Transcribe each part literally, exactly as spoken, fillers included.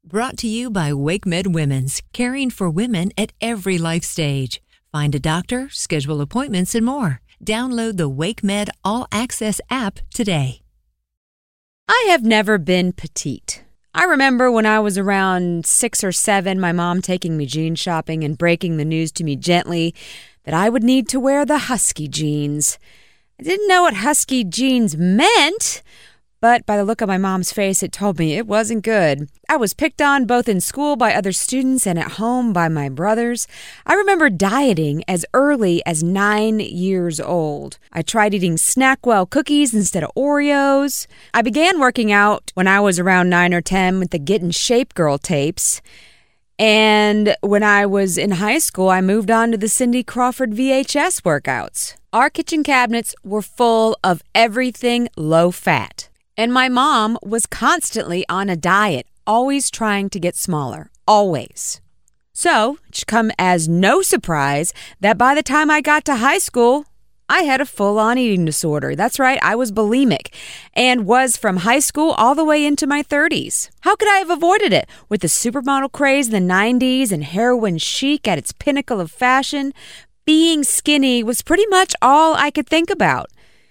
Brought to you by WakeMed Women's, caring for women at every life stage. Find a doctor, schedule appointments, and more. Download the WakeMed All Access app today. I have never been petite. I remember when I was around six or seven, my mom taking me jean shopping and breaking the news to me gently that I would need to wear the husky jeans. I didn't know what husky jeans meant, but by the look on my mom's face, it told me it wasn't good. I was picked on both in school by other students and at home by my brothers. I remember dieting as early as nine years old. I tried eating Snackwell cookies instead of Oreos. I began working out when I was around nine or ten with the Get in Shape Girl tapes. And when I was in high school, I moved on to the Cindy Crawford V H S workouts. Our kitchen cabinets were full of everything low-fat. And my mom was constantly on a diet, always trying to get smaller, always. So it should come as no surprise that by the time I got to high school, I had a full-on eating disorder. That's right, I was bulimic and was from high school all the way into my thirties. How could I have avoided it? With the supermodel craze in the nineties and heroin chic at its pinnacle of fashion, being skinny was pretty much all I could think about.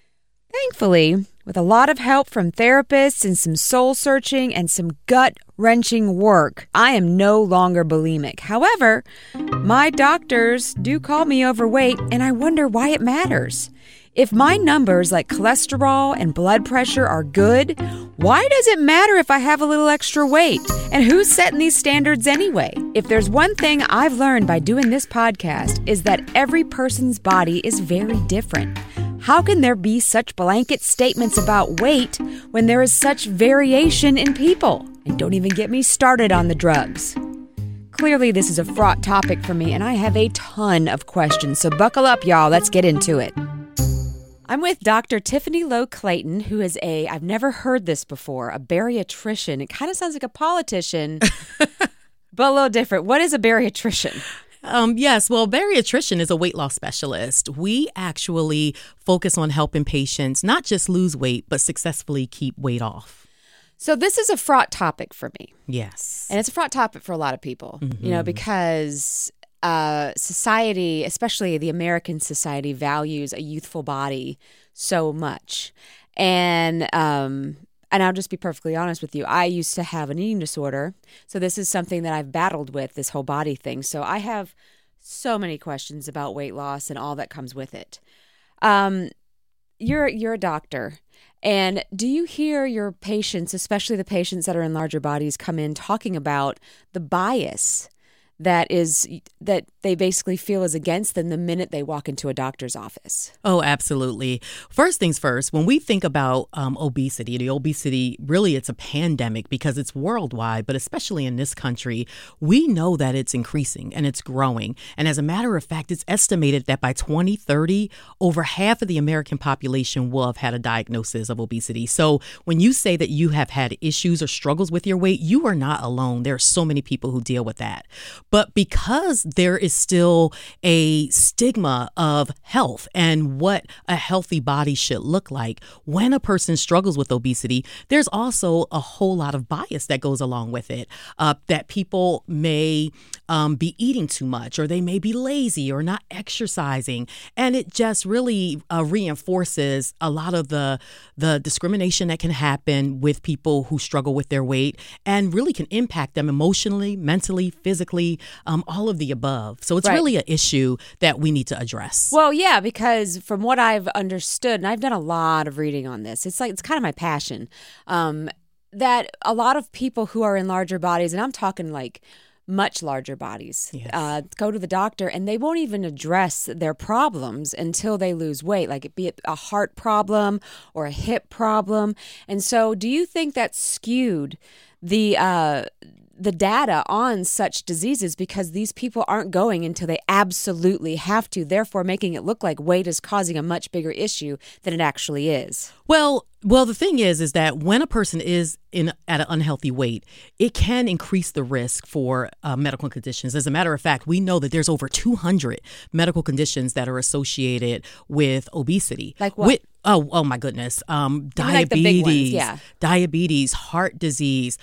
Thankfully, with a lot of help from therapists and some soul-searching and some gut-wrenching work, I am no longer bulimic. However, my doctors do call me overweight, and I wonder why it matters. If my numbers like cholesterol and blood pressure are good, why does it matter if I have a little extra weight? And who's setting these standards anyway? If there's one thing I've learned by doing this podcast is that every person's body is very different. How can there be such blanket statements about weight when there is such variation in people? And don't even get me started on the drugs. Clearly, this is a fraught topic for me, and I have a ton of questions. So buckle up, y'all. Let's get into it. I'm with Doctor Tiffany Lowe Clayton, who is a, I've never heard this before, a bariatrician. It kind of sounds like a politician, but a little different. What is a bariatrician? Um, yes, well, bariatrician is a weight loss specialist. We actually focus on helping patients not just lose weight, but successfully keep weight off. So this is a fraught topic for me. Yes. And it's a fraught topic for a lot of people, mm-hmm. you know, because uh, society, especially the American society, values a youthful body so much. And um And I'll just be perfectly honest with you. I used to have an eating disorder. So this is something that I've battled with, this whole body thing. So I have so many questions about weight loss and all that comes with it. Um, you're you're a doctor. And do you hear your patients, especially the patients that are in larger bodies, come in talking about the bias that is that they basically feel is against them the minute they walk into a doctor's office? Oh, absolutely. First things first, when we think about um, obesity, the obesity, really it's a pandemic because it's worldwide, but especially in this country, we know that it's increasing and it's growing. And as a matter of fact, it's estimated that by twenty thirty, over half of the American population will have had a diagnosis of obesity. So when you say that you have had issues or struggles with your weight, you are not alone. There are so many people who deal with that. But because there is still a stigma of health and what a healthy body should look like, when a person struggles with obesity, there's also a whole lot of bias that goes along with it, uh, that people may um, be eating too much, or they may be lazy or not exercising. And it just really uh, reinforces a lot of the, the discrimination that can happen with people who struggle with their weight and really can impact them emotionally, mentally, physically, Um, all of the above. So it's Right. really an issue that we need to address. Well, yeah, because from what I've understood, and I've done a lot of reading on this, it's like it's kind of my passion, um, that a lot of people who are in larger bodies, and I'm talking like much larger bodies, Yes. uh, go to the doctor and they won't even address their problems until they lose weight, like it be it a heart problem or a hip problem. And so do you think that skewed the uh, the data on such diseases because these people aren't going until they absolutely have to, therefore making it look like weight is causing a much bigger issue than it actually is? Well, well, the thing is, is that when a person is in at an unhealthy weight, it can increase the risk for uh, medical conditions. As a matter of fact, we know that there's over two hundred medical conditions that are associated with obesity. Like what? With, oh, oh my goodness. Um, Maybe like the big ones, diabetes, yeah. diabetes, heart disease,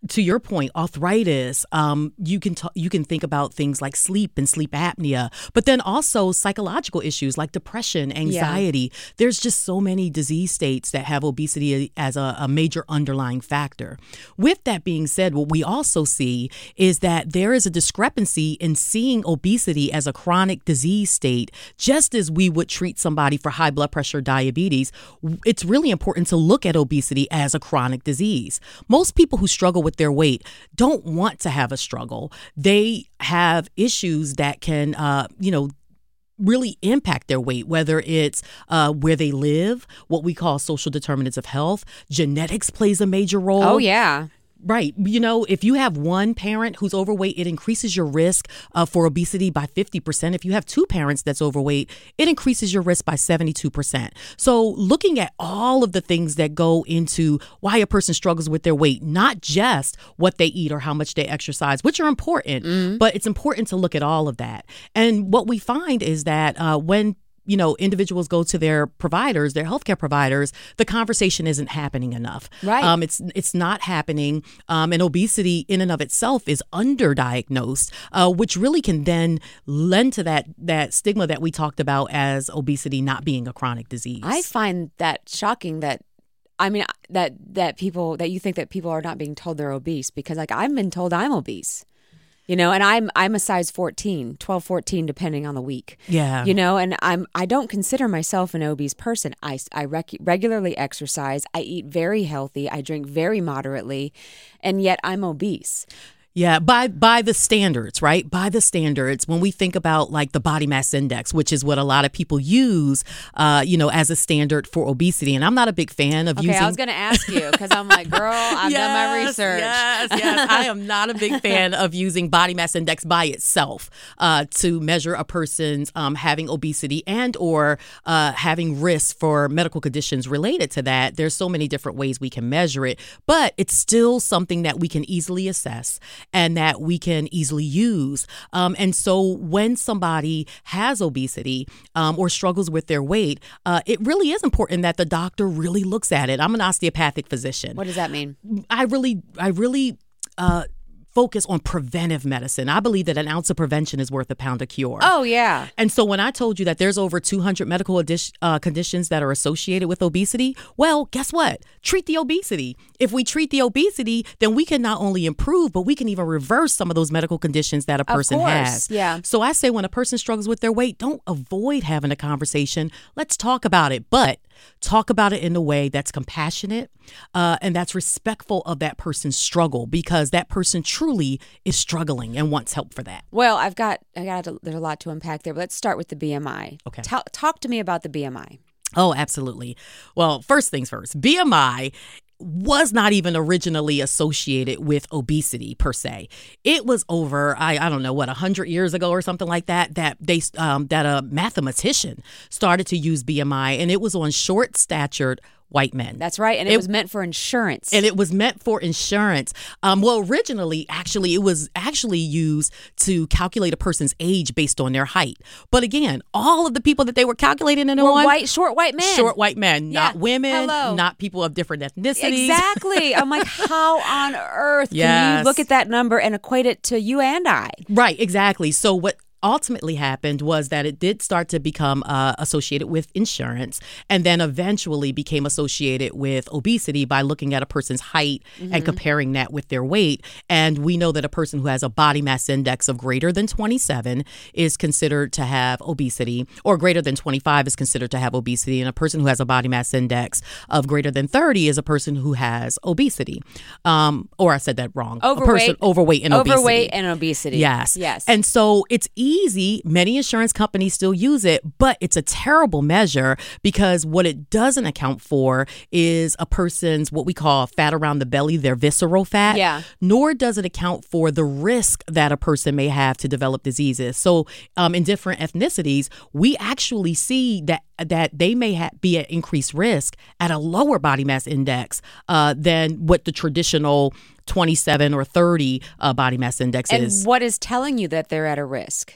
to your point, arthritis, um, you can t- you can think about things like sleep and sleep apnea, but then also psychological issues like depression, anxiety. Yeah. There's just so many disease states that have obesity as a, a major underlying factor. With that being said, what we also see is that there is a discrepancy in seeing obesity as a chronic disease state. Just as we would treat somebody for high blood pressure, diabetes, it's really important to look at obesity as a chronic disease. Most people who struggle with their weight don't want to have a struggle. They have issues that can, uh, you know, really impact their weight, whether it's uh, where they live, what we call social determinants of health. Genetics plays a major role. Oh, yeah. Right. You know, if you have one parent who's overweight, it increases your risk uh, for obesity by fifty percent. If you have two parents that's overweight, it increases your risk by seventy-two percent. So looking at all of the things that go into why a person struggles with their weight, not just what they eat or how much they exercise, which are important, mm-hmm. but it's important to look at all of that. And what we find is that uh, when you know, individuals go to their providers, their healthcare providers, the conversation isn't happening enough. Right. Um, it's it's not happening. Um, and obesity in and of itself is underdiagnosed, uh, which really can then lend to that that stigma that we talked about as obesity not being a chronic disease. I find that shocking that I mean, that that people that you think that people are not being told they're obese, because like I've been told I'm obese. You know, and I'm I'm a size fourteen, twelve, fourteen, depending on the week. Yeah. You know, and I'm I don't consider myself an obese person. I, I rec- regularly exercise. I eat very healthy. I drink very moderately, and yet I'm obese. Yeah, by by the standards, right? By the standards, when we think about like the body mass index, which is what a lot of people use, uh, you know, as a standard for obesity. And I'm not a big fan of okay, using. I was going to ask you because I'm like, girl, I've yes, done my research. Yes, yes. I am not a big fan of using body mass index by itself uh, to measure a person's um, having obesity and or uh, having risks for medical conditions related to that. There's so many different ways we can measure it, but it's still something that we can easily assess and that we can easily use. Um, and so when somebody has obesity um, or struggles with their weight, uh, it really is important that the doctor really looks at it. I'm an osteopathic physician. What does that mean? I really, I really... Uh, focus on preventive medicine. I believe that an ounce of prevention is worth a pound of cure. Oh, yeah. And so when I told you that there's over two hundred medical adi- uh, conditions that are associated with obesity, well, guess what? Treat the obesity. If we treat the obesity, then we can not only improve, but we can even reverse some of those medical conditions that a person of course, has. Yeah. So I say when a person struggles with their weight, don't avoid having a conversation. Let's talk about it. But talk about it in a way that's compassionate uh, and that's respectful of that person's struggle, because that person truly is struggling and wants help for that. Well, I've got, I got, a, there's a lot to unpack there, but let's start with the B M I. Okay. Ta- talk to me about the B M I. Oh, absolutely. Well, first things first, B M I was not even originally associated with obesity per se. It was over, I, I don't know, what, one hundred years ago or something like that, that they um, that a mathematician started to use B M I, and it was on short-statured white men. That's right. And it, it was meant for insurance. And it was meant for insurance. Um, well, originally, actually, it was actually used to calculate a person's age based on their height. But again, all of the people that they were calculating it were on, white, short white men. Short white men, yeah. not women, Hello. not people of different ethnicities. Exactly. I'm like, how on earth yes. can you look at that number and equate it to you and I? Right, exactly. So what ultimately happened was that it did start to become uh, associated with insurance, and then eventually became associated with obesity by looking at a person's height mm-hmm. and comparing that with their weight. And we know that a person who has a body mass index of greater than twenty-seven is considered to have obesity, or greater than twenty-five is considered to have obesity. And a person who has a body mass index of greater than thirty is a person who has obesity. Um, or I said that wrong. Overweight, a person overweight and obesity. Overweight and obesity. Yes. Yes. And so it's easy. Many insurance companies still use it, but it's a terrible measure because what it doesn't account for is a person's what we call fat around the belly, their visceral fat. Yeah. Nor does it account for the risk that a person may have to develop diseases. So um, in different ethnicities, we actually see that that they may ha- be at increased risk at a lower body mass index uh, than what the traditional twenty-seven or thirty uh, body mass index and is. And what is telling you that they're at a risk?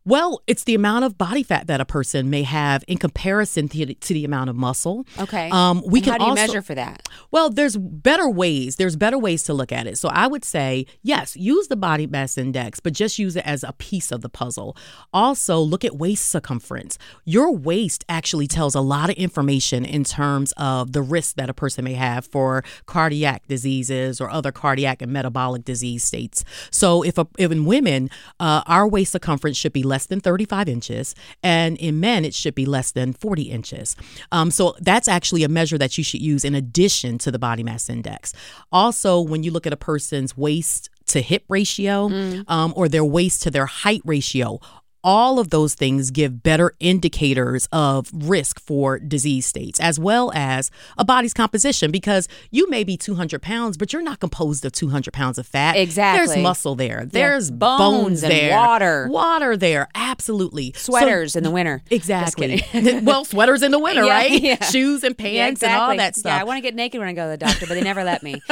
Well, it's the amount of body fat that a person may have in comparison to the, to the amount of muscle. Okay. Um, we and can how do you also measure for that? Well, there's better ways. There's better ways to look at it. So I would say, yes, use the body mass index, but just use it as a piece of the puzzle. Also, look at waist circumference. Your waist actually tells a lot of information in terms of the risk that a person may have for cardiac diseases or other cardiac and metabolic disease states. So if, a, if in women, uh, our waist circumference should be less than thirty-five inches, and in men, it should be less than forty inches. Um, so that's actually a measure that you should use in addition to the body mass index. Also, when you look at a person's waist to hip ratio mm. um, or their waist to their height ratio, all of those things give better indicators of risk for disease states, as well as a body's composition, because you may be two hundred pounds, but you're not composed of two hundred pounds of fat. Exactly. There's muscle there. There's yeah, bones, bones and there. water. Water there. Absolutely. Sweaters so, in the winter. Exactly. Well, sweaters in the winter, yeah, right? Yeah. Shoes and pants yeah, exactly. and all that stuff. Yeah, I want to get naked when I go to the doctor, but they never let me.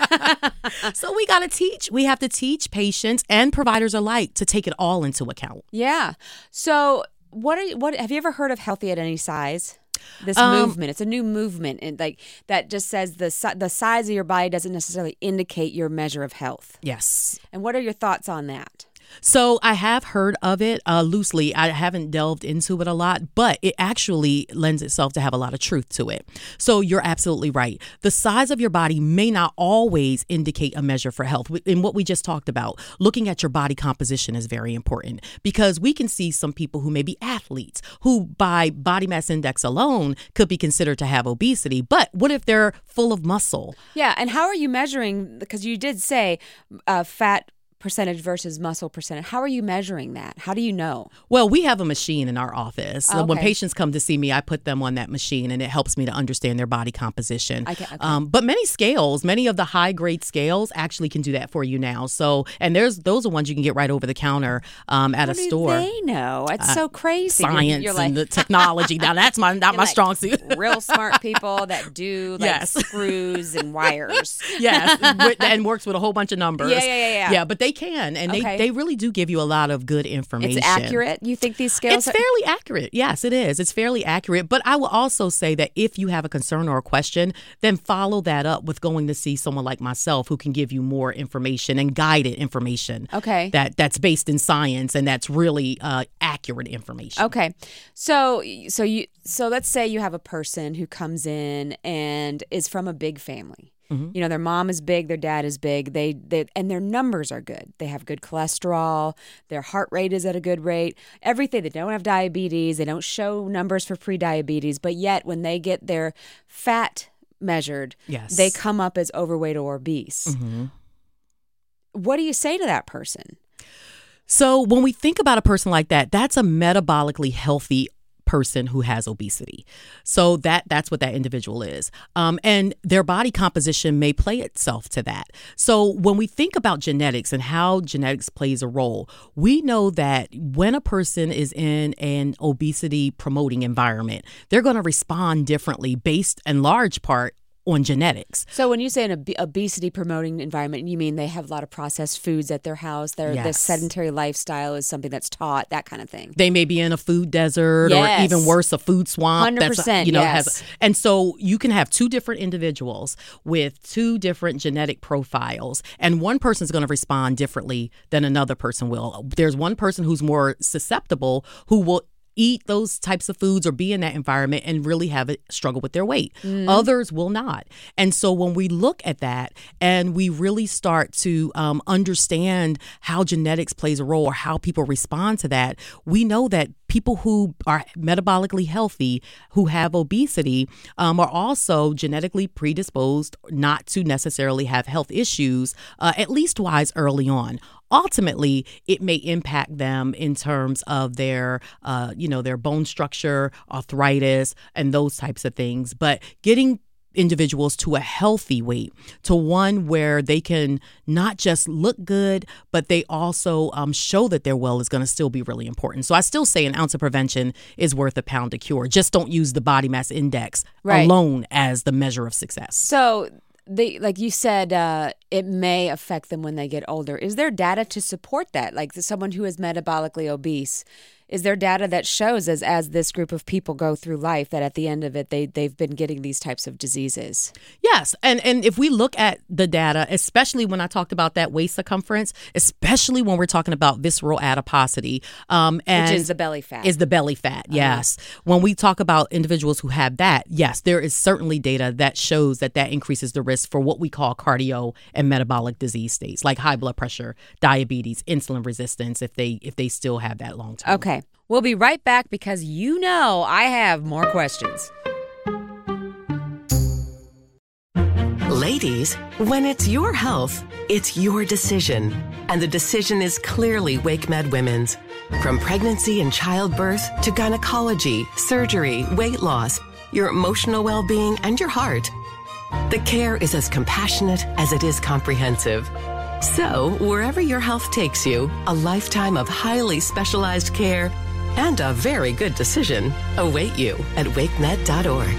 So we got to teach. We have to teach patients and providers alike to take it all into account. Yeah. So what are you, what have you ever heard of Healthy at Any Size? This um, movement. It's a new movement, and like that just says the si- the size of your body doesn't necessarily indicate your measure of health. Yes. And what are your thoughts on that? So I have heard of it uh, loosely. I haven't delved into it a lot, but it actually lends itself to have a lot of truth to it. So you're absolutely right. The size of your body may not always indicate a measure for health. In what we just talked about, looking at your body composition is very important, because we can see some people who may be athletes who by body mass index alone could be considered to have obesity. But what if they're full of muscle? Yeah. And how are you measuring? Because you did say uh, fat percentage versus muscle percentage. How are you measuring that? How do you know? Well, we have a machine in our office. Okay. When patients come to see me, I put them on that machine, and it helps me to understand their body composition. Okay, okay. Um, but many scales, many of the high grade scales actually can do that for you now. So, and there's those are ones you can get right over the counter um, at How a do store. They know. It's Uh, so crazy. Science You're, you're like, and the technology. Now that's my not my like strong suit. Real smart people that do like Yes. screws and wires. Yes, with- and works with a whole bunch of numbers. Yeah, yeah, yeah, yeah. Yeah, but they can, and Okay. they, they really do give you a lot of good information. It's accurate. You think these scales It's are fairly accurate. Yes, it is. It's fairly accurate. But I will also say that if you have a concern or a question, then follow that up with going to see someone like myself who can give you more information and guided information. Okay. That that's based in science and that's really uh, accurate information. Okay. So so you so let's say you have a person who comes in and is from a big family. Mm-hmm. You know, their mom is big, their dad is big, they, they and their numbers are good. They have good cholesterol, their heart rate is at a good rate, everything. They don't have diabetes, they don't show numbers for pre-diabetes, but yet when they get their fat measured, yes. they come up as overweight or obese. Mm-hmm. What do you say to that person? So when we think about a person like that, that's a metabolically healthy person who has obesity. So that that's what that individual is. Um, and their body composition may play itself to that. So when we think about genetics and how genetics plays a role, we know that when a person is in an obesity promoting environment, they're going to respond differently based in large part on genetics. So when you say an ob- obesity promoting environment, you mean they have a lot of processed foods at their house. Their Yes. this sedentary lifestyle is something that's taught, that kind of thing. They may be in a food desert Yes. or even worse, a food swamp. one hundred percent, That's, you know, yes. has, and so you can have two different individuals with two different genetic profiles, and one person's going to respond differently than another person will. There's one person who's more susceptible who will eat those types of foods or be in that environment and really have a struggle with their weight. Mm. Others will not. And so when we look at that and we really start to um, understand how genetics plays a role or how people respond to that, we know that people who are metabolically healthy, who have obesity, um, are also genetically predisposed not to necessarily have health issues, uh, at least wise early on. Ultimately, it may impact them in terms of their, uh, you know, their bone structure, arthritis, and those types of things. But getting individuals to a healthy weight, to one where they can not just look good, but they also um, show that they're well, is going to still be really important. So I still say an ounce of prevention is worth a pound of cure. Just don't use the body mass index right. alone as the measure of success. So they, like you said, uh, it may affect them when they get older. Is there data to support that? Like someone who is metabolically obese, is there data that shows as as this group of people go through life that at the end of it, they, they've been getting these types of diseases? Yes. And and if we look at the data, especially when I talked about that waist circumference, especially when we're talking about visceral adiposity. Um, and Which is the belly fat. Is the belly fat, yes. Uh-huh. When we talk about individuals who have that, yes, there is certainly data that shows that that increases the risk for what we call cardio and metabolic disease states, like high blood pressure, diabetes, insulin resistance, if they if they still have that long term. Okay. We'll be right back because you know I have more questions. Ladies, when it's your health, it's your decision. And the decision is clearly WakeMed Women's. From pregnancy and childbirth to gynecology, surgery, weight loss, your emotional well-being, and your heart. The care is as compassionate as it is comprehensive. So, wherever your health takes you, a lifetime of highly specialized care and a very good decision await you at wake med dot org.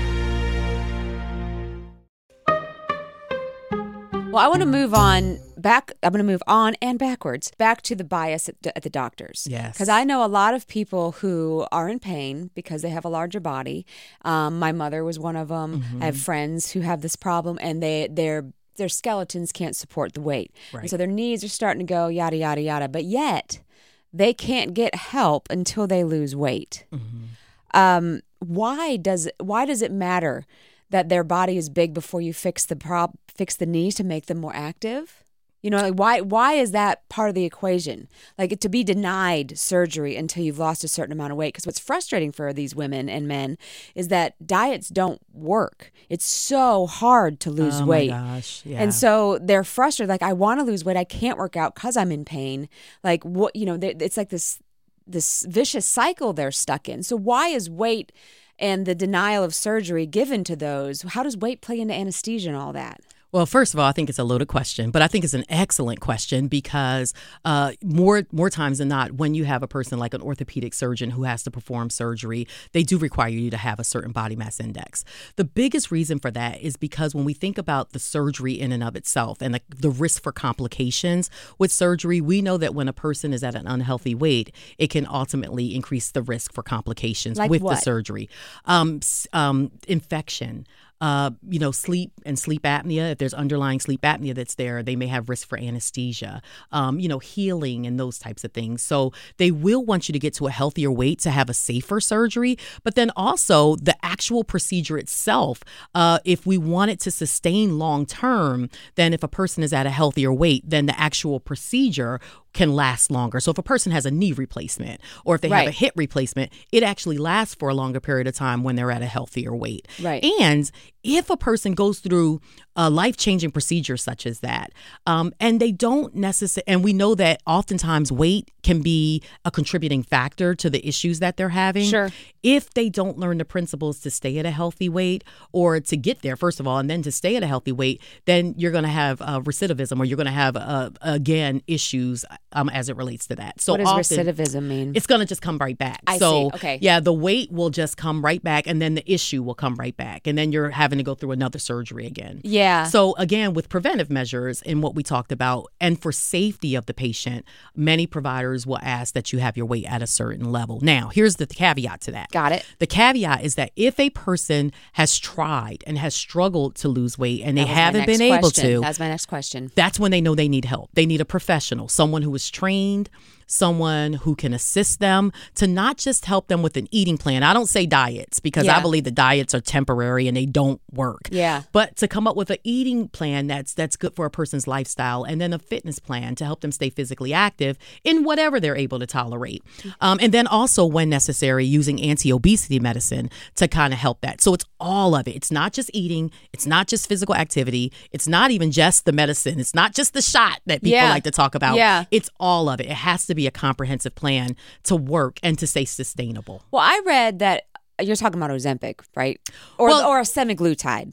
Well, I want to move on back. I'm going to move on and backwards back to the bias at the, at the doctors. Yes. Because I know a lot of people who are in pain because they have a larger body. Um, my mother was one of them. Mm-hmm. I have friends who have this problem, and they they're their skeletons can't support the weight. Right. And so their knees are starting to go yada, yada, yada. But yet they can't get help until they lose weight. Mm-hmm. Um, why does why does it matter that their body is big before you fix the prob fix the knees to make them more active? You know, like why why is that part of the equation? Like to be denied surgery until you've lost a certain amount of weight? Because what's frustrating for these women and men is that diets don't work. It's so hard to lose oh weight. My gosh. Yeah. And so they're frustrated. Like, I want to lose weight. I can't work out because I'm in pain. Like, what, you know, it's like this this vicious cycle they're stuck in. So why is weight and the denial of surgery given to those? How does weight play into anesthesia and all that? Well, first of all, I think it's a loaded question, but I think it's an excellent question because uh, more more times than not, when you have a person like an orthopedic surgeon who has to perform surgery, they do require you to have a certain body mass index. The biggest reason for that is because when we think about the surgery in and of itself and the, the risk for complications with surgery, we know that when a person is at an unhealthy weight, it can ultimately increase the risk for complications like with what? the surgery. Um, um, infection. Uh, you know, sleep and sleep apnea. If there's underlying sleep apnea that's there, they may have risk for anesthesia, um, you know, healing and those types of things. So they will want you to get to a healthier weight to have a safer surgery. But then also the actual procedure itself, uh, if we want it to sustain long term, then if a person is at a healthier weight, then the actual procedure can last longer. So if a person has a knee replacement or if they right. have a hip replacement, it actually lasts for a longer period of time when they're at a healthier weight. Right. And if a person goes through a life-changing procedure such as that, um, and they don't necessarily, and we know that oftentimes weight can be a contributing factor to the issues that they're having. Sure. If they don't learn the principles to stay at a healthy weight or to get there, first of all, and then to stay at a healthy weight, then you're going to have uh, recidivism or you're going to have, uh, again, issues um, as it relates to that. So what does often, recidivism mean? It's going to just come right back. I so, see. Okay. Yeah, the weight will just come right back and then the issue will come right back. And then you're having to go through another surgery again. Yeah. So again, with preventive measures and what we talked about, and for safety of the patient, many providers will ask that you have your weight at a certain level. Now, here's the caveat to that. Got it. The caveat is that if a person has tried and has struggled to lose weight and they haven't been able to, that's my next question. That's when they know they need help. They need a professional, someone who is trained, someone who can assist them to not just help them with an eating plan. I don't say diets because Yeah. I believe the diets are temporary and they don't work. Yeah. But to come up with an eating plan that's that's good for a person's lifestyle, and then a fitness plan to help them stay physically active in whatever they're able to tolerate. Um, and then also, when necessary, using anti-obesity medicine to kind of help that. So it's all of it. It's not just eating. It's not just physical activity. It's not even just the medicine. It's not just the shot that people Yeah. like to talk about. Yeah. It's all of it. It has to be a comprehensive plan to work and to stay sustainable. Well, I read that you're talking about Ozempic, right? Or Well- or a semaglutide.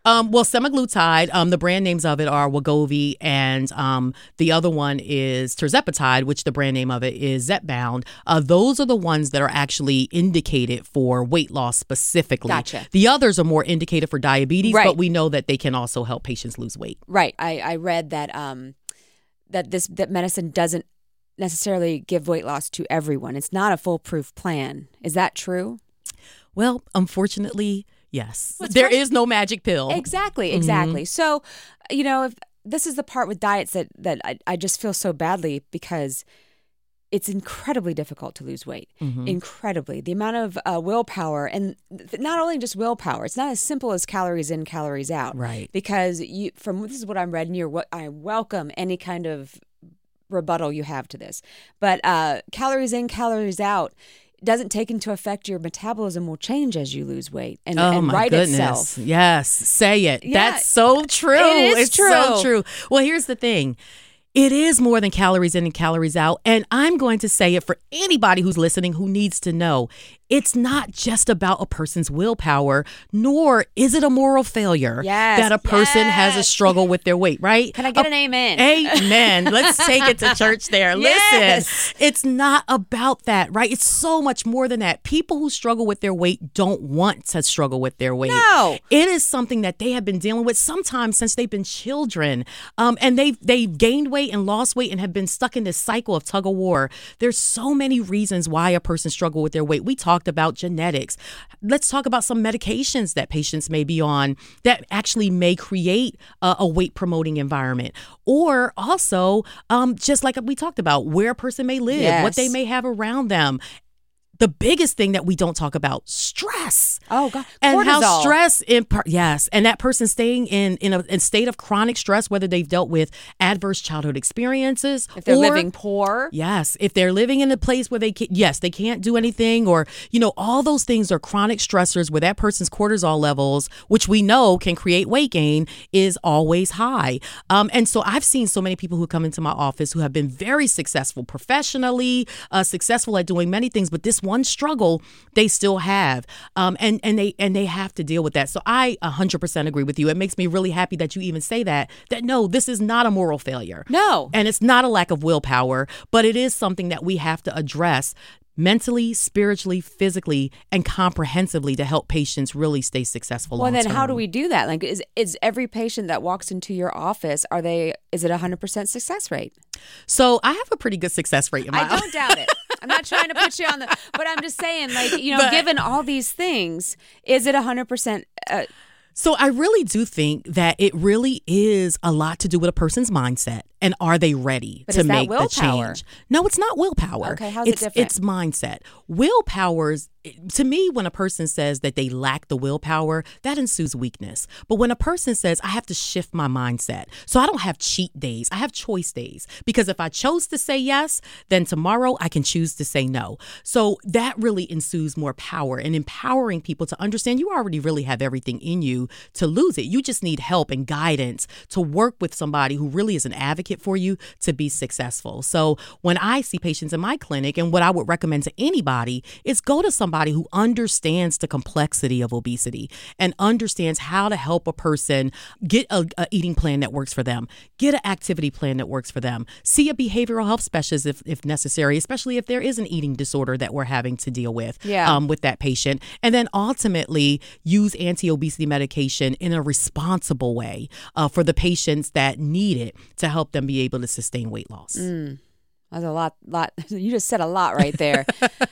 Um, well, semaglutide, um, the brand names of it are Wegovy, and um, the other one is tirzepatide, which the brand name of it is Zepbound. Uh, those are the ones that are actually indicated for weight loss specifically. Gotcha. The others are more indicated for diabetes, Right. but we know that they can also help patients lose weight. Right. I, I read that um, that this that medicine doesn't necessarily give weight loss to everyone. It's not a foolproof plan. Is that true? Well, unfortunately, yes. Well, there funny. is no magic pill. Exactly, exactly. So, you know, if this is the part with diets that, that I, I just feel so badly because it's incredibly difficult to lose weight. Mm-hmm. Incredibly. The amount of uh, willpower, and th- not only just willpower, it's not as simple as calories in, calories out. Right. Because you, from this is what I'm read, and you're, what I welcome any kind of rebuttal you have to this. But uh, calories in, calories out doesn't take into effect your metabolism will change as you lose weight and, oh and my right goodness. itself. Yes, say it. Yeah. That's so true. It is it's true. so true. Well, here's the thing. It is more than calories in and calories out. And I'm going to say it for anybody who's listening who needs to know. It's not just about a person's willpower, nor is it a moral failure Yes, that a person yes. has a struggle with their weight, right? Can I get A- an amen? Amen. Let's take it to church there. Yes. Listen, it's not about that, right? It's so much more than that. People who struggle with their weight don't want to struggle with their weight. No. It is something that they have been dealing with sometimes since they've been children. Um, and they've, they've gained weight and lost weight and have been stuck in this cycle of tug of war. There's so many reasons why a person struggles with their weight. We talked about genetics. Let's talk about some medications that patients may be on that actually may create a, a weight promoting environment. Or also, um, just like we talked about, where a person may live, Yes. what they may have around them. The biggest thing that we don't talk about, stress. Oh, God. And how Cortisol. stress, in par- yes, and that person staying in in a in state of chronic stress, whether they've dealt with adverse childhood experiences. If they're or, living poor. Yes, if they're living in a place where they can, yes, they can't do anything, or, you know, all those things are chronic stressors where that person's cortisol levels, which we know can create weight gain, is always high. Um, and so I've seen so many people who come into my office who have been very successful professionally, uh, successful at doing many things, but this one struggle they still have, um, and and they and they have to deal with that. So I one hundred percent agree with you. It makes me really happy that you even say that. That no, this is not a moral failure. No. And it's not a lack of willpower, but it is something that we have to address mentally, spiritually, physically, and comprehensively to help patients really stay successful. Well, then long-term. how do we do that? Like, is is every patient that walks into your office, are they? Is it a hundred percent success rate? So I have a pretty good success rate in my I don't doubt it. I'm not trying to put you on the, but I'm just saying, like, you know, But- given all these things, is it a hundred percent? Uh, So I really do think that it really is a lot to do with a person's mindset. And are they ready But to is that make the willpower? change? No, it's not willpower. Okay, how's it it's, different? It's mindset. Willpower's, to me, when a person says that they lack the willpower, that ensues weakness. But when a person says, I have to shift my mindset, so I don't have cheat days, I have choice days. Because if I chose to say yes, then tomorrow I can choose to say no. So that really ensues more power and empowering people to understand you already really have everything in you to lose it. You just need help and guidance to work with somebody who really is an advocate for you to be successful. So when I see patients in my clinic, and what I would recommend to anybody is go to somebody who understands the complexity of obesity and understands how to help a person get a, a eating plan that works for them, get an activity plan that works for them, see a behavioral health specialist if, if necessary, especially if there is an eating disorder that we're having to deal with Yeah. um, with that patient. And then ultimately use anti-obesity medication in a responsible way uh, for the patients that need it to help them be able to sustain weight loss. Mm, that's a lot. Lot. You just said a lot right there.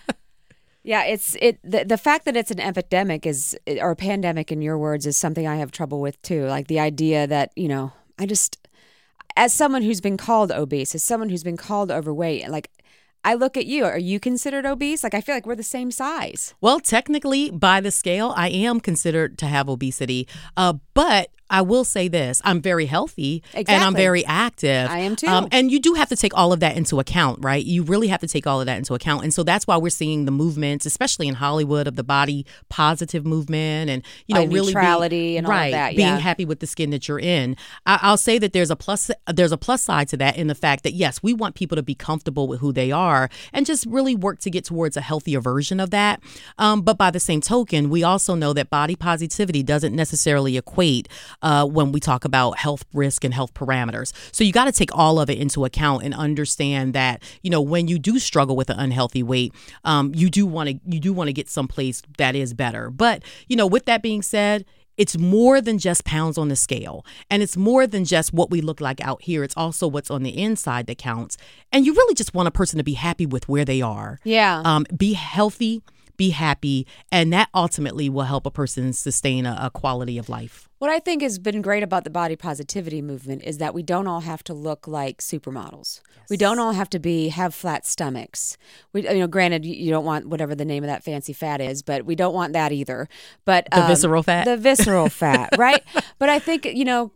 Yeah, it's it. The, the fact that it's an epidemic is, or a pandemic, in your words, is something I have trouble with too. Like the idea that, you know, I just, as someone who's been called obese, as someone who's been called overweight, like, I look at you. Are you considered obese? Like, I feel like we're the same size. Well, technically, by the scale, I am considered to have obesity, uh, but I will say this. I'm very healthy Exactly. and I'm very active. I am too. Um, and you do have to take all of that into account, right? You really have to take all of that into account. And so that's why we're seeing the movements, especially in Hollywood, of the body positive movement and, you know, Body really neutrality being, and all of right, that, being yeah. happy with the skin that you're in. I, I'll say that there's a plus there's a plus side to that in the fact that, yes, we want people to be comfortable with who they are and just really work to get towards a healthier version of that. Um, but by the same token, we also know that body positivity doesn't necessarily equate uh, when we talk about health risk and health parameters. So you got to take all of it into account and understand that, you know, when you do struggle with an unhealthy weight, um, you do want to you do want to get someplace that is better. But, you know, with that being said, it's more than just pounds on the scale. And it's more than just what we look like out here. It's also what's on the inside that counts. And you really just want a person to be happy with where they are. Yeah. Um, be healthy, be happy, and that ultimately will help a person sustain a, a quality of life. What I think has been great about the body positivity movement is that we don't all have to look like supermodels. Yes. We don't all have to be have flat stomachs. We, you know, granted, you don't want whatever the name of that fancy fat is, but we don't want that either. But the um, visceral fat, the visceral fat, right? But I think, you know,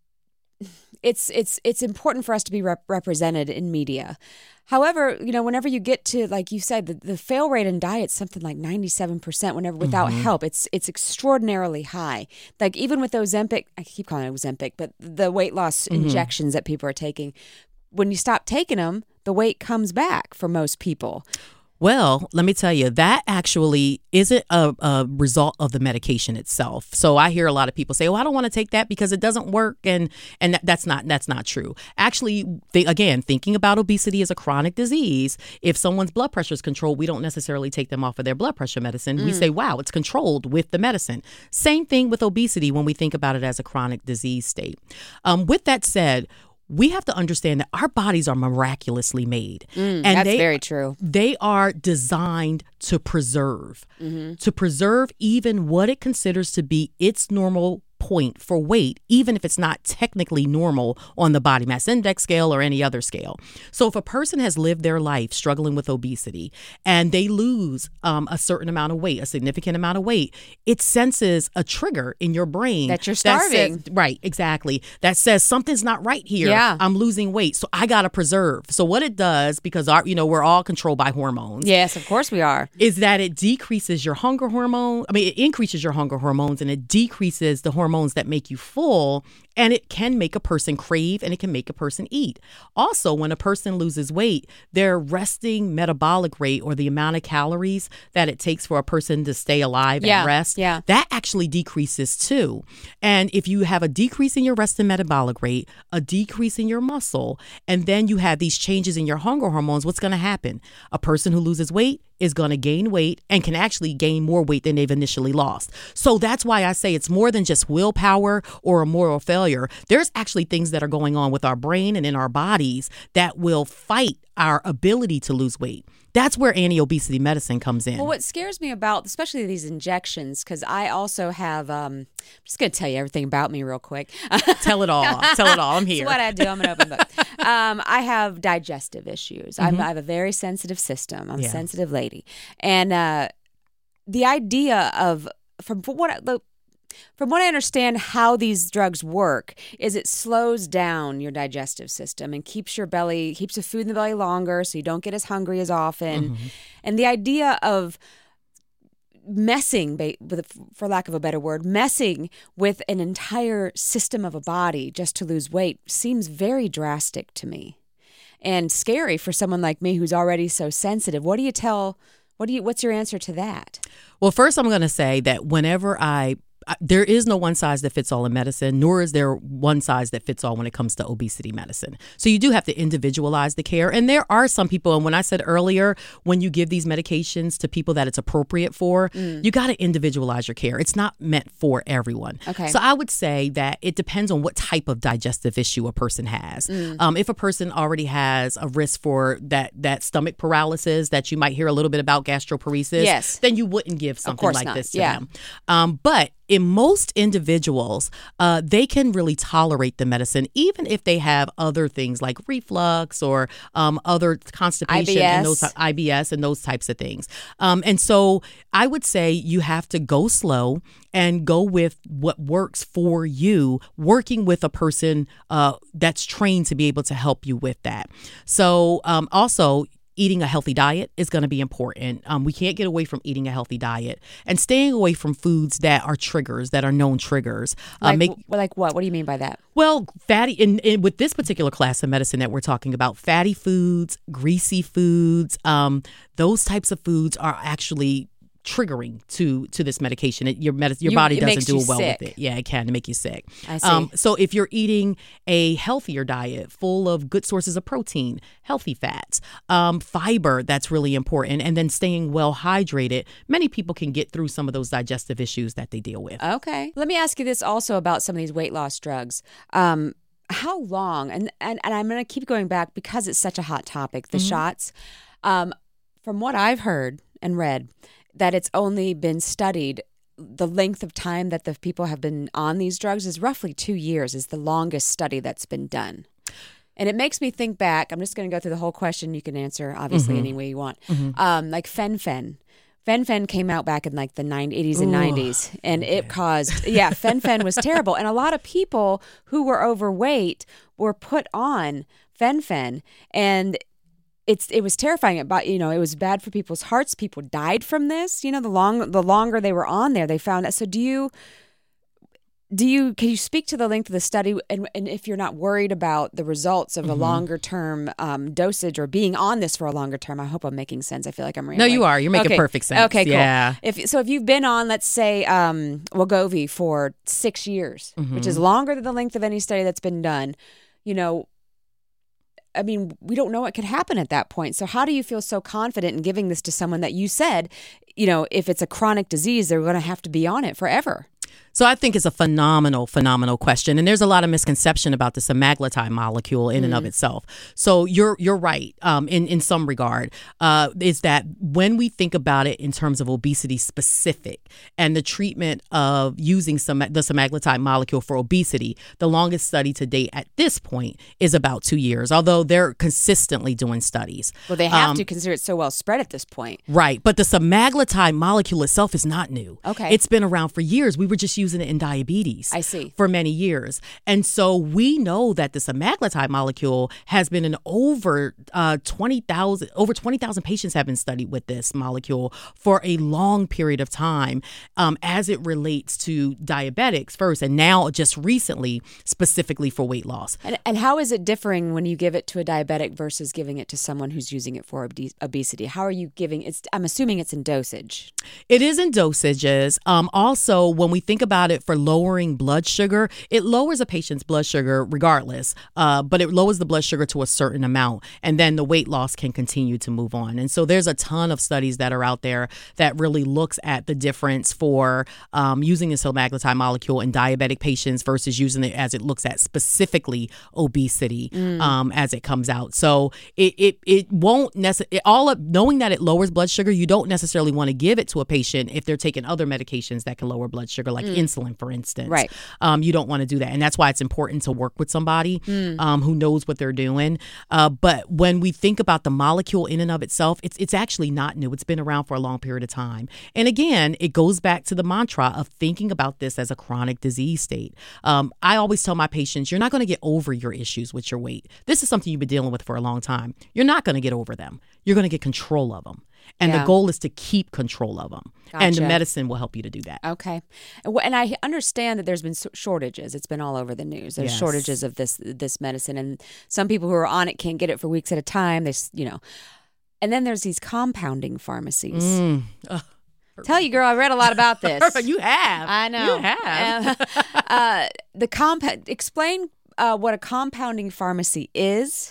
it's it's it's important for us to be rep- represented in media. However, you know, whenever you get to, like you said, the, the fail rate in diet's something like ninety-seven percent whenever without mm-hmm. help. It's it's extraordinarily high. Like even with Ozempic, I keep calling it Ozempic, but the weight loss mm-hmm. injections that people are taking, when you stop taking them, the weight comes back for most people. Well, let me tell you, that actually isn't a, a result of the medication itself. So I hear a lot of people say, "Oh, I don't want to take that because it doesn't work," and and that, that's not that's not true. Actually, they, again, thinking about obesity as a chronic disease, if someone's blood pressure is controlled, we don't necessarily take them off of their blood pressure medicine. Mm. We say, "Wow, it's controlled with the medicine." Same thing with obesity when we think about it as a chronic disease state. Um, with that said, we have to understand that our bodies are miraculously made. Mm, and that's they, very true. They are designed to preserve, mm-hmm. to preserve even what it considers to be its normal point for weight, even if it's not technically normal on the body mass index scale or any other scale. So if a person has lived their life struggling with obesity and they lose um, a certain amount of weight, a significant amount of weight, it senses a trigger in your brain. That you're starving. That says, right, exactly. That says something's not right here. Yeah. I'm losing weight, so I got to preserve. So what it does, because our, you know, we're all controlled by hormones. Yes, of course we are. Is that it decreases your hunger hormone. I mean, it increases your hunger hormones and it decreases the hormones that make you full, and it can make a person crave and it can make a person eat. Also, when a person loses weight, their resting metabolic rate, or the amount of calories that it takes for a person to stay alive yeah, at rest, yeah. that actually decreases too. And if you have a decrease in your resting metabolic rate, a decrease in your muscle, and then you have these changes in your hunger hormones, what's going to happen? A person who loses weight is going to gain weight and can actually gain more weight than they've initially lost. So that's why I say it's more than just willpower or a moral failure. There's actually things that are going on with our brain and in our bodies that will fight our ability to lose weight. That's where anti-obesity medicine comes in. Well, what scares me about, especially these injections, because I also have, um, I'm just going to tell you everything about me real quick. Tell it all. Tell it all. I'm here. That's what I do. I'm an open book. um, I have digestive issues. Mm-hmm. I'm, I have a very sensitive system. I'm yeah. a sensitive lady. And uh, the idea of, from what I, the, From what I understand, how these drugs work is it slows down your digestive system and keeps your belly, keeps the food in the belly longer so you don't get as hungry as often. Mm-hmm. And the idea of messing, for lack of a better word, messing with an entire system of a body just to lose weight seems very drastic to me and scary for someone like me who's already so sensitive. What do you tell, what do you, what's your answer to that? Well, first I'm going to say that whenever I there is no one size that fits all in medicine, nor is there one size that fits all when it comes to obesity medicine. So you do have to individualize the care. And there are some people, and when I said earlier, when you give these medications to people that it's appropriate for, mm. you got to individualize your care. It's not meant for everyone. Okay. So I would say that it depends on what type of digestive issue a person has. Mm. Um, if a person already has a risk for that, that stomach paralysis that you might hear a little bit about, gastroparesis, yes. then you wouldn't give something like not. this to yeah. them. Um, but in most individuals, uh, they can really tolerate the medicine, even if they have other things like reflux or um, other constipation and those I B S and those types of things. Um, and so I would say you have to go slow and go with what works for you, working with a person uh, that's trained to be able to help you with that. So um, also, eating a healthy diet is going to be important. Um, we can't get away from eating a healthy diet and staying away from foods that are triggers, that are known triggers. Like, uh, make, like what? What do you mean by that? Well, fatty, in, in with this particular class of medicine that we're talking about, fatty foods, greasy foods, um, those types of foods are actually triggering to to this medication. It, your medicine, your You- body it doesn't makes do you well sick. with it. Yeah, it can make you sick. I see. Um, so if you're eating a healthier diet full of good sources of protein, healthy fats, um, fiber, that's really important, and then staying well hydrated, many people can get through some of those digestive issues that they deal with. Okay. Let me ask you this also about some of these weight loss drugs. Um, how long, and, and, and I'm going to keep going back because it's such a hot topic, the Mm-hmm. shots. Um, from what I've heard and read, that it's only been studied, the length of time that the people have been on these drugs is roughly two years is the longest study that's been done. And it makes me think back. I'm just going to go through the whole question. You can answer, obviously, Mm-hmm. any way you want. Um, like Fen-Phen. Fen-Phen came out back in like the eighties and nineties, and it caused, yeah, Fen-Phen was terrible. And a lot of people who were overweight were put on Fen-Phen, and it's it was terrifying. About you know, it was bad for people's hearts. People died from this. You know, the long the longer they were on there, they found that. So do you? Do you can you speak to the length of the study, and, and if you're not worried about the results of a longer term um, dosage or being on this for a longer term? I hope I'm making sense. I feel like I'm No, rambling. you are. You're making Okay. perfect sense. Okay, cool. Yeah. If so, if you've been on, let's say, um, Wegovy for six years, which is longer than the length of any study that's been done, you know. I mean, we don't know what could happen at that point. So how do you feel so confident in giving this to someone that you said, you know, if it's a chronic disease, they're going to have to be on it forever? So I think it's a phenomenal, phenomenal question. And there's a lot of misconception about the semaglutide molecule in and of itself. So you're you're right um, in, in some regard, uh, is that when we think about it in terms of obesity specific and the treatment of using some, the semaglutide molecule for obesity, the longest study to date at this point is about two years, although they're consistently doing studies. Well, they have Um, to consider it so well spread at this point. Right. But the semaglutide molecule itself is not new. Okay. It's been around for years. We were just using it in diabetes. I see. For many years. And so we know that the semaglutide molecule has been in over uh, twenty thousand, over twenty thousand patients have been studied with this molecule for a long period of time um, as it relates to diabetics first, and now just recently specifically for weight loss. And, and how is it differing when you give it to a diabetic versus giving it to someone who's using it for obes- obesity? How are you giving it? I'm assuming it's in dosage. It is in dosages. Um, also, when we think about it for lowering blood sugar, it lowers a patient's blood sugar regardless, uh, but it lowers the blood sugar to a certain amount, and then the weight loss can continue to move on. And so there's a ton of studies that are out there that really looks at the difference for um, using the semaglutide molecule in diabetic patients versus using it as it looks at specifically obesity um, as it comes out. So it it, it won't necessarily, all of knowing that it lowers blood sugar, you don't necessarily want to give it to a patient if they're taking other medications that can lower blood sugar, like insulin, for instance. Right. Um, you don't want to do that. And that's why it's important to work with somebody um, who knows what they're doing. Uh, but when we think about the molecule in and of itself, it's it's actually not new. It's been around for a long period of time. And again, it goes back to the mantra of thinking about this as a chronic disease state. Um, I always tell my patients, you're not going to get over your issues with your weight. This is something you've been dealing with for a long time. You're not going to get over them. You're going to get control of them. And Yeah. the goal is to keep control of them. And the Gotcha. medicine will help you to do that. Okay. And wh- and I understand that there's been s- shortages. It's been all over the news. There's Yes. shortages of this this medicine, and some people who are on it can't get it for weeks at a time. They, s- you know, and then there's these compounding pharmacies. Mm. Ugh. Tell you, girl, I read a lot about this. You have. I know. You have. Uh, uh, the compound. Explain uh, what a compounding pharmacy is,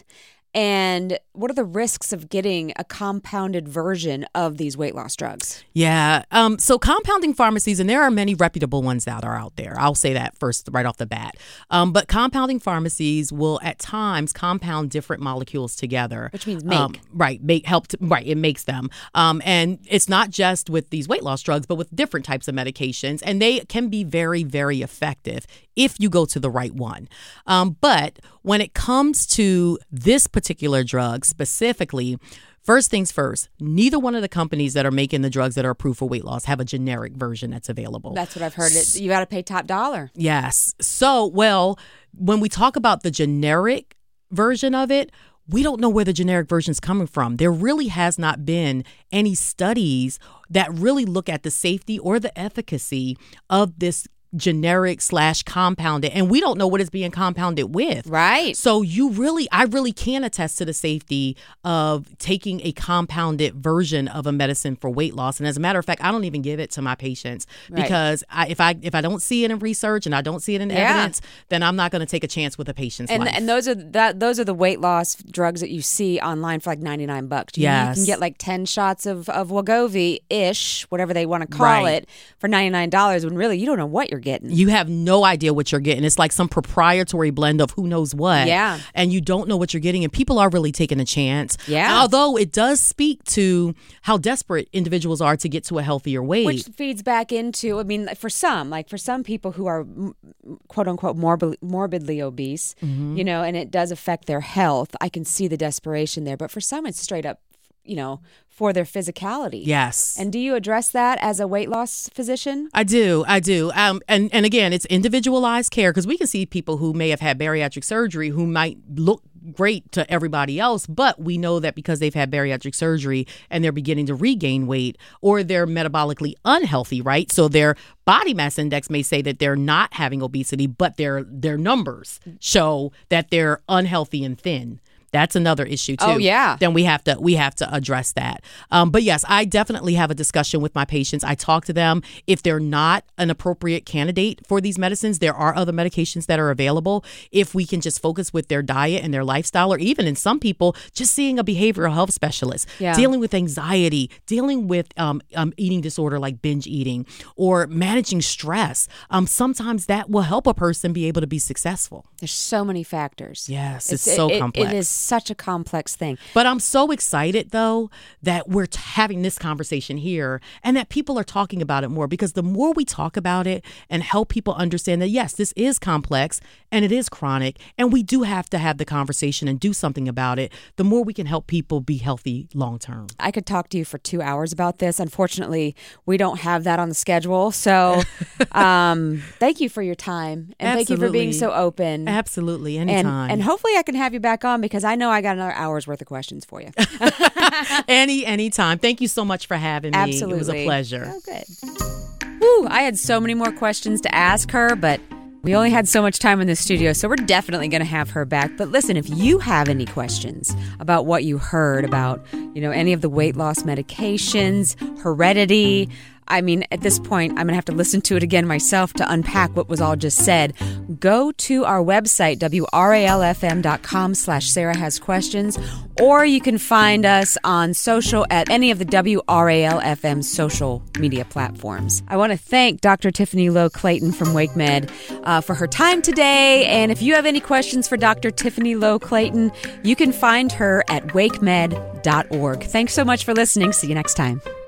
And what are the risks of getting a compounded version of these weight loss drugs? Yeah. Um, so compounding pharmacies, and there are many reputable ones that are out there. I'll say that first right off the bat. Um, but compounding pharmacies will at times compound different molecules together. Which means make. Um, right. Make help. To, right. It makes them. Um, and it's not just with these weight loss drugs, but with different types of medications. And they can be very, very effective if you go to the right one. Um, but when it comes to this particular drug specifically, first things first, neither one of the companies that are making the drugs that are approved for weight loss have a generic version that's available. That's what I've heard. It, you got to pay top dollar. Yes. So, well, when we talk about the generic version of it, we don't know where the generic version is coming from. There really has not been any studies that really look at the safety or the efficacy of this generic slash compounded, and we don't know what it's being compounded with. Right. So you really, I really can attest to the safety of taking a compounded version of a medicine for weight loss. And as a matter of fact, I don't even give it to my patients Right. because I, if I if I don't see it in research and I don't see it in Yeah. evidence, then I'm not going to take a chance with a patient's And life. and those are that those are the weight loss drugs that you see online for like ninety-nine bucks. You, Yes. you can get like ten shots of of Wegovy ish, whatever they want to call Right. it, for ninety-nine dollars when really you don't know what you're getting. You have no idea what you're getting. It's like some proprietary blend of who knows what. Yeah. And you don't know what you're getting. And people are really taking a chance. Yeah. Although it does speak to how desperate individuals are to get to a healthier weight. Which feeds back into, I mean, for some, like for some people who are m- quote unquote morbid, morbidly obese, Mm-hmm. you know, and it does affect their health, I can see the desperation there. But for some, it's straight up, you know, for their physicality. Yes. And do you address that as a weight loss physician? I do. I do. Um, and, and again, it's individualized care because we can see people who may have had bariatric surgery who might look great to everybody else, but we know that because they've had bariatric surgery and they're beginning to regain weight or they're metabolically unhealthy, right? So their body mass index may say that they're not having obesity, but their their numbers show that they're unhealthy and thin. That's another issue too. Oh, yeah. Then we have to we have to address that. Um, but yes, I definitely have a discussion with my patients. I talk to them. If they're not an appropriate candidate for these medicines, there are other medications that are available. If we can just focus with their diet and their lifestyle, or even in some people, just seeing a behavioral health specialist, Yeah. dealing with anxiety, dealing with um, um, eating disorder like binge eating, or managing stress. Um, sometimes that will help a person be able to be successful. There's so many factors. Yes, it's so it- complex. It is such a complex thing. But I'm so excited, though, that we're t- having this conversation here and that people are talking about it more, because the more we talk about it and help people understand that, yes, this is complex and it is chronic and we do have to have the conversation and do something about it, the more we can help people be healthy long term. I could talk to you for two hours about this. Unfortunately, we don't have that on the schedule. So um, thank you for your time. And thank you for being so open. Absolutely. And, Anytime. and hopefully I can have you back on, because I know I got another hour's worth of questions for you. Any, anytime. Thank you so much for having me. Absolutely. It was a pleasure. Oh, good. Whew, I had so many more questions to ask her, but we only had so much time in the studio, so we're definitely going to have her back. But listen, if you have any questions about what you heard about, you know, any of the weight loss medications, heredity, I mean, at this point, I'm going to have to listen to it again myself to unpack what was all just said. Go to our website, W R A L F M dot com slash Sarah Has Questions, or you can find us on social at any of the W R A L F M social media platforms. I want to thank Doctor Tiffany Lowe Clayton from WakeMed uh, for her time today. And if you have any questions for Doctor Tiffany Lowe Clayton, you can find her at wakemed dot org. Thanks so much for listening. See you next time.